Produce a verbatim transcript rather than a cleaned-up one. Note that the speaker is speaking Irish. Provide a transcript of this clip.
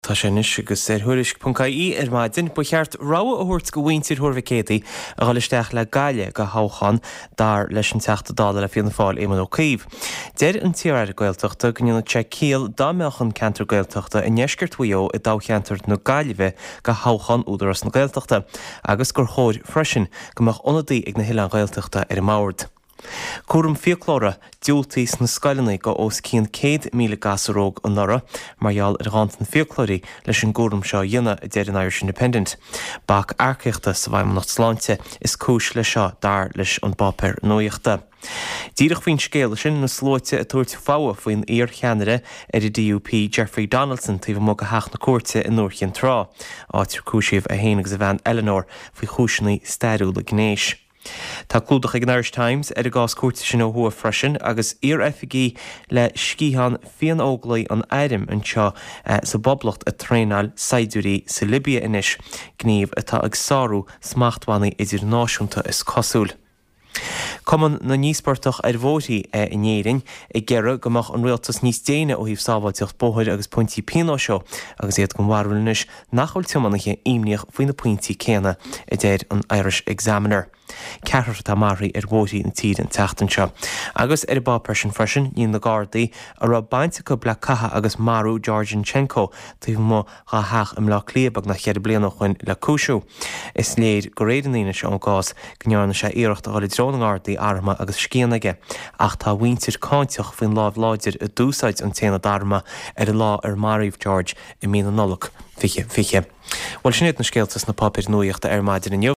Tá sé níos agus ar thuairisc.caí ar maidin bu cheart rogha a thuirt go bhaintir thuirmhicéadaí a ghalisteach le gaile go háchan dar leis an teachta dála le fianna fáil éimean ó Caomh. Deir an tíoráid Gaeltachta go nniuann sé cíal dá meachan cantar Gaeltachta i neisceart mhuio i dá cheantar nó gaileheh go háchan údaras na Gaeltachta, agus gur chóir freisin go mbeadh ionadaí ag na Hoileáin Gaeltachta ar i mbord. Cuairm fioclóra diúltaís na Scoileanna go os cían céad míle gasaróg an nora, margheall ar ghantan fioclóirí leis an gcuairm seo dhéanamh i dtéir an Irish Independent. Bach airceachta sa bhaim nach sláinte is cúis le seo dar leis an bapéir nuíochta. Díreach faoin scéal sin na slóite a tuairt fáha faoin íor cheanara ar i D U P Jeffrey Donaldson taobh mo go heach na cuairte in Nuair Cheann Trá, áitir cúisíomh a héanagus a bhean Eleanor faoi chúiseannaí stairiúil a gnéis. Tá clúdach ag an Irish Times ar a gás cuairte sin ó thua freisin agus ar efigí le scíhan fion óglaí an éirim an seo sa boblacht a tréáil Saidúrí sa Libia inis, gníomh atá ag sáú smachtbhannaí idirnáisiúnta is cosúil. Cumann na níospartach ar bhótaí i nnéiring i gceithre go mbeadh an rialtas níos déine ó thaobh sábháilteocht bóthir agus pointí piano seo agus iad go mharúilnis nachhfuil tiomanacha imneach faoin na pointí céanna i dtéir an Irish Examiner. Ceathrar tá marthaí ar bhótaí na tíd an teachtain seo. Agus ar bapéir sin freisin níon na Gardaí a ra bainte go ble catha agus marú Georgianchenko taobh mo ga heach im lá cléabag na chead bliana chuin le cúisiú. Is léir go réidirníine se an gás go nearna sé iirecht a gáil drón Gardaí arma agus scéanaige, ach tá bhaintir cáinteach faoin lámh láidir a dúsáid an téanna darma ar i lá ar Maríomh George i mí nulach fiche fiche. Bhil sin na scéaltas na papir nuíochta ar maidin in